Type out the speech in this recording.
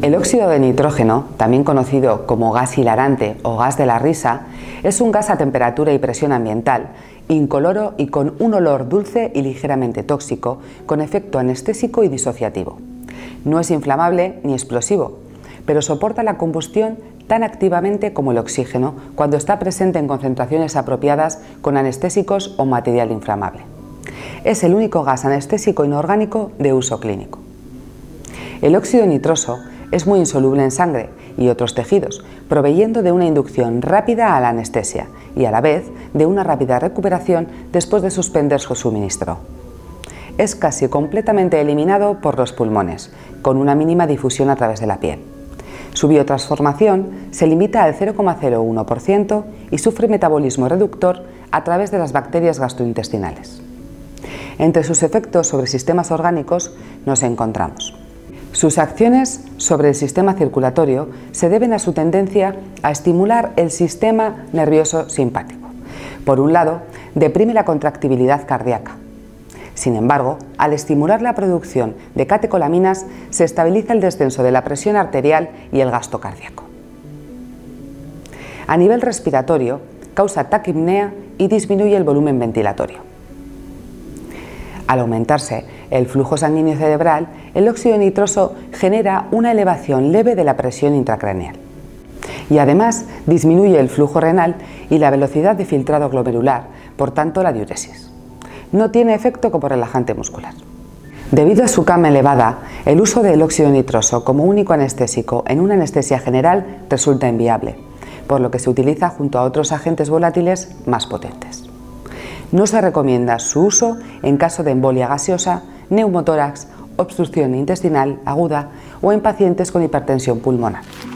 El óxido de nitrógeno, también conocido como gas hilarante o gas de la risa, es un gas a temperatura y presión ambiental, incoloro y con un olor dulce y ligeramente tóxico, con efecto anestésico y disociativo. No es inflamable ni explosivo, pero soporta la combustión tan activamente como el oxígeno cuando está presente en concentraciones apropiadas con anestésicos o material inflamable. Es el único gas anestésico inorgánico de uso clínico. El óxido nitroso es muy insoluble en sangre y otros tejidos, proveyendo de una inducción rápida a la anestesia y a la vez de una rápida recuperación después de suspender su suministro. Es casi completamente eliminado por los pulmones, con una mínima difusión a través de la piel. Su biotransformación se limita al 0,01% y sufre metabolismo reductor a través de las bacterias gastrointestinales. Entre sus efectos sobre sistemas orgánicos nos encontramos: sus acciones sobre el sistema circulatorio se deben a su tendencia a estimular el sistema nervioso simpático. Por un lado, deprime la contractibilidad cardíaca. Sin embargo, al estimular la producción de catecolaminas, se estabiliza el descenso de la presión arterial y el gasto cardíaco. A nivel respiratorio, causa taquipnea y disminuye el volumen ventilatorio. Al aumentarse el flujo sanguíneo cerebral, el óxido nitroso genera una elevación leve de la presión intracraneal. Y además disminuye el flujo renal y la velocidad de filtrado glomerular, por tanto la diuresis. No tiene efecto como relajante muscular. Debido a su cama elevada, el uso del óxido nitroso como único anestésico en una anestesia general resulta inviable, por lo que se utiliza junto a otros agentes volátiles más potentes. No se recomienda su uso en caso de embolia gaseosa, neumotórax, obstrucción intestinal aguda o en pacientes con hipertensión pulmonar.